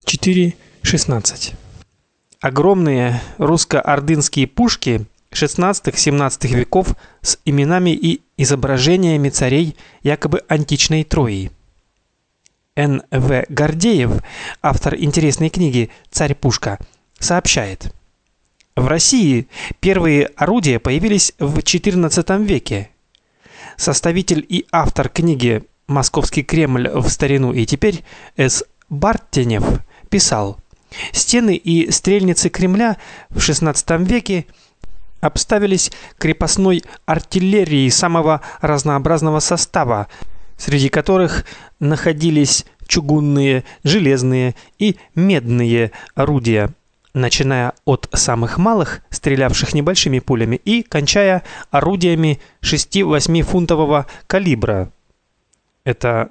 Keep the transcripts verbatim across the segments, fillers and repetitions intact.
четыре шестнадцать. Огромные русско-ордынские пушки шестнадцатого-семнадцатого веков с именами и изображениями царей якобы античной Трои. Н В Гордеев, автор интересной книги «Царь-пушка», сообщает: в России первые орудия появились в четырнадцатом веке. Составитель и автор книги «Московский Кремль в старину и теперь» С. Бартенев писал: стены и стрельницы Кремля в шестнадцатом веке обставились крепостной артиллерией самого разнообразного состава, среди которых находились чугунные, железные и медные орудия, начиная от самых малых, стрелявших небольшими пулями, и кончая орудиями шести-восьмифунтового калибра. Это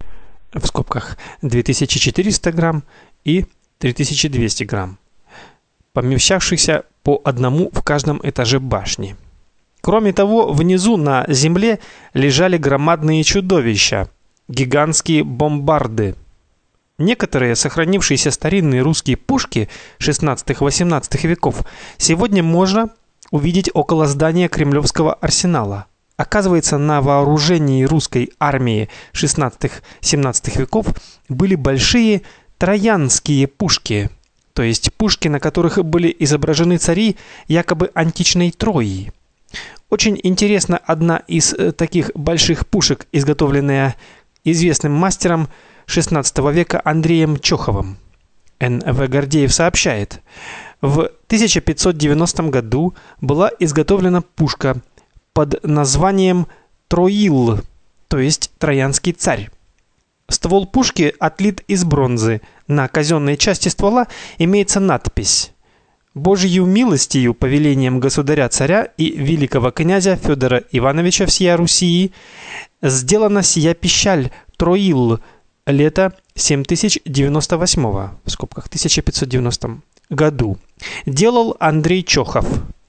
в скобках две тысячи четыреста грамм и три тысячи двести грамм, помещавшихся по одному в каждом этаже башни. Кроме того, внизу на земле лежали громадные чудовища, гигантские бомбарды. Некоторые сохранившиеся старинные русские пушки шестнадцатого-восемнадцатого веков сегодня можно увидеть около здания Кремлевского арсенала. Оказывается, на вооружении русской армии шестнадцатого-семнадцатого веков были большие троянские пушки, то есть пушки, на которых были изображены цари якобы античной Трои. Очень интересна одна из таких больших пушек, изготовленная известным мастером шестнадцатого века Андреем Чоховым. Н В Гордеев сообщает: в тысяча пятьсот девяностом году была изготовлена пушка под названием Троил, то есть Троянский царь. Ствол пушки отлит из бронзы. На казенной части ствола имеется надпись: Божью милостью, повелением государя-царя и великого князя Федора Ивановича всея Руси сделана сия пищаль Троил, лето семь тысяч девяносто восьмого, в скобках тысяча пятьсот девяностом году. Делал Андрей Чохов.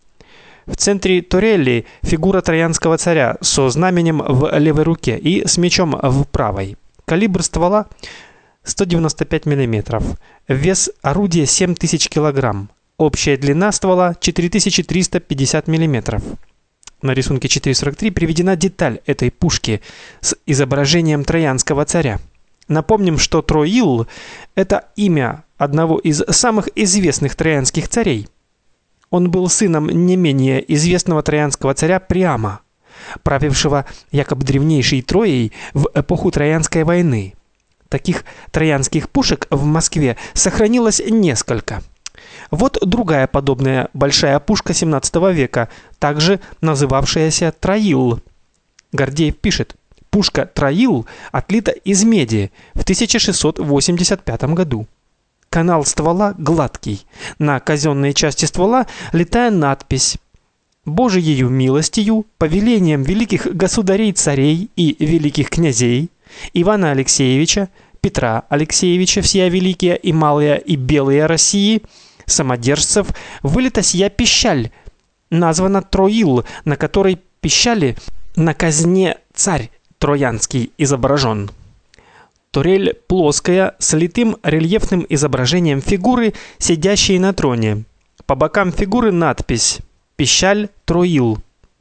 В центре турели фигура троянского царя со знаменем в левой руке и с мечом в правой. Калибр ствола сто девяносто пять миллиметров. Вес орудия семь тысяч килограмм. Общая длина ствола четыре тысячи триста пятьдесят миллиметров. На рисунке четыре сорок три приведена деталь этой пушки с изображением троянского царя. Напомним, что Троил – это имя одного из самых известных троянских царей. Он был сыном не менее известного троянского царя Приама, правившего якобы древнейшей Троей в эпоху Троянской войны. Таких троянских пушек в Москве сохранилось несколько. Вот другая подобная большая пушка семнадцатого века, также называвшаяся Троил. Гордеев пишет: пушка Троил отлита из меди в тысяча шестьсот восемьдесят пятом году. Канал ствола гладкий. На казенной части ствола литая надпись: Божиею милостью, повелением великих государей-царей и великих князей Ивана Алексеевича, Петра Алексеевича всея великие и малые и белые России, самодержцев, вылита сия пищаль, названа Троил, на которой пищали на казне царь Троянский изображен. Турель плоская, с литым рельефным изображением фигуры, сидящей на троне. По бокам фигуры надпись «Пищаль Троил».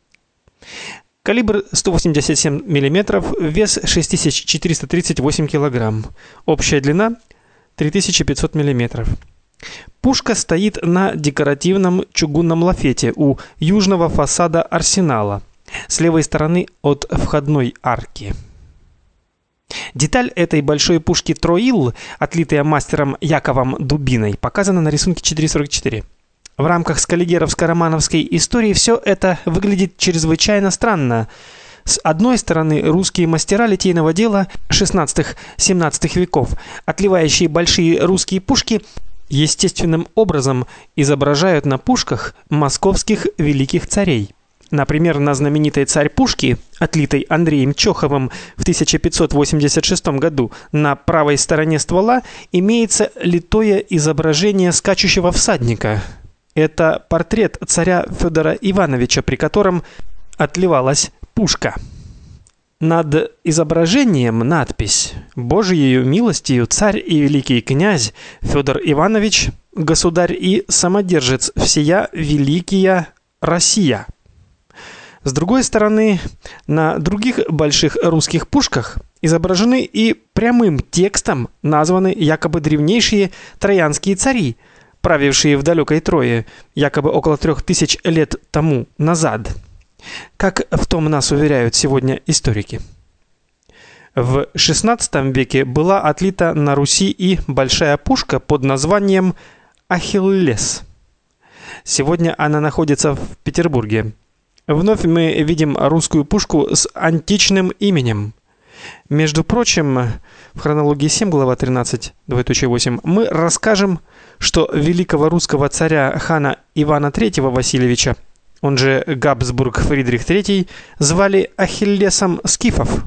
Калибр сто восемьдесят семь миллиметров, вес шесть тысяч четыреста тридцать восемь килограмм. Общая длина три тысячи пятьсот миллиметров. Пушка стоит на декоративном чугунном лафете у южного фасада арсенала, с левой стороны от входной арки. Деталь этой большой пушки Троил, отлитая мастером Яковом Дубиной, показана на рисунке четыре сорок четыре. В рамках скаллигеровско-романовской истории все это выглядит чрезвычайно странно. С одной стороны, русские мастера литейного дела шестнадцатого-семнадцатого веков, отливающие большие русские пушки, естественным образом изображают на пушках московских великих царей. Например, на знаменитой царь-пушке, отлитой Андреем Чоховым в тысяча пятьсот восемьдесят шестом году, на правой стороне ствола имеется литое изображение скачущего всадника. Это портрет царя Федора Ивановича, при котором отливалась пушка. Над изображением надпись: «Божиею милостью царь и великий князь Федор Иванович, государь и самодержец всея великия Россия». С другой стороны, на других больших русских пушках изображены и прямым текстом названы якобы древнейшие троянские цари, правившие в далекой Трое, якобы около трех тысяч лет тому назад. Как в том нас уверяют сегодня историки. В шестнадцатом веке была отлита на Руси и большая пушка под названием Ахиллес. Сегодня она находится в Петербурге. Вновь мы видим русскую пушку с античным именем. Между прочим, в хронологии семь, глава тринадцать, двоеточие восемь, мы расскажем, что великого русского царя хана Ивана третьего Васильевича, он же Габсбург Фридрих третий, звали Ахиллесом скифов.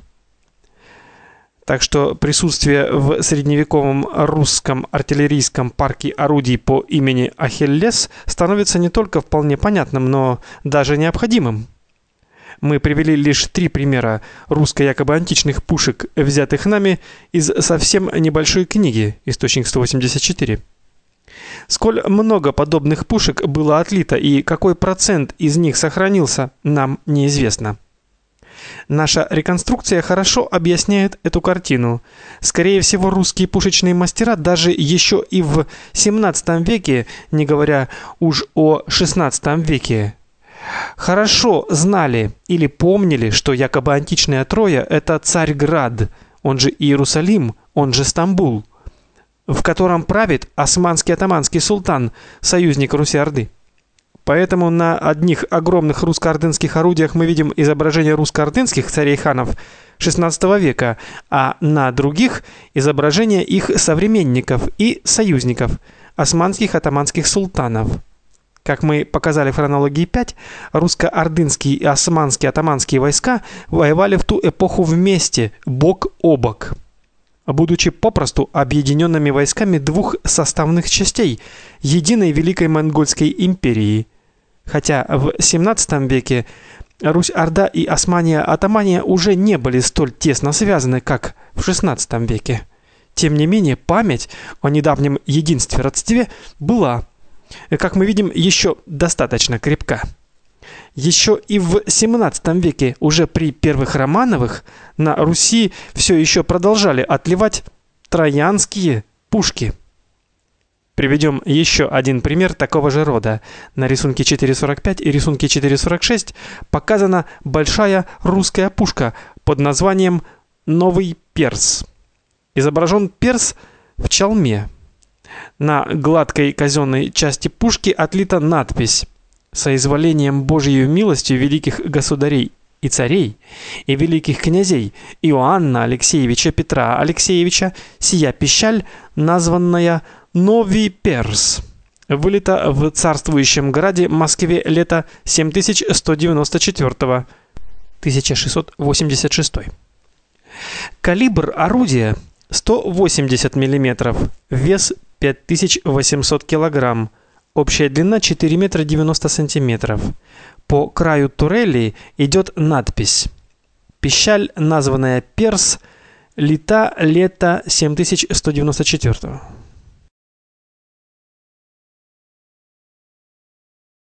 Так что присутствие в средневековом русском артиллерийском парке орудий по имени Ахиллес становится не только вполне понятным, но даже необходимым. Мы привели лишь три примера русско-якобы античных пушек, взятых нами из совсем небольшой книги, источник сто восемьдесят четыре. Сколь много подобных пушек было отлито и какой процент из них сохранился, нам неизвестно. Наша реконструкция хорошо объясняет эту картину. Скорее всего, русские пушечные мастера даже еще и в семнадцатом веке, не говоря уж о шестнадцатом веке, хорошо знали или помнили, что якобы античная Троя – это Царьград, он же Иерусалим, он же Стамбул, в котором правит османский атаманский султан, союзник Руси-Орды. Поэтому на одних огромных русско-ордынских орудиях мы видим изображения русско-ордынских царей-ханов шестнадцатого века, а на других изображения их современников и союзников, османских атаманских султанов. Как мы показали в хронологии пять, русско-ордынские и османские атаманские войска воевали в ту эпоху вместе, бок о бок, будучи попросту объединенными войсками двух составных частей единой Великой Монгольской империи. Хотя в семнадцатом веке Русь-Орда и Османия-Атамания уже не были столь тесно связаны, как в шестнадцатом веке. Тем не менее, память о недавнем единстве-родстве была, как мы видим, еще достаточно крепка. Еще и в семнадцатом веке, уже при первых Романовых, на Руси все еще продолжали отливать троянские пушки. Приведем еще один пример такого же рода. На рисунке четыре сорок пять и рисунке четыре сорок шесть показана большая русская пушка под названием Новый Перс. Изображен перс в чалме. На гладкой казенной части пушки отлита надпись: «Соизволением Божией милостью великих государей и царей и великих князей Иоанна Алексеевича Петра Алексеевича сия пищаль, названная Новый Перс, вылета в царствующем граде Москве лето семь тысяч сто девяносто четвёртого — тысяча шестьсот восемьдесят шестой. Калибр орудия сто восемьдесят миллиметров, вес пять тысяч восемьсот килограмм, общая длина четыре метра девяносто сантиметров. По краю турели идет надпись: «Пищаль, названная Перс, лета лето семь тысяч сто девяносто четвёртого.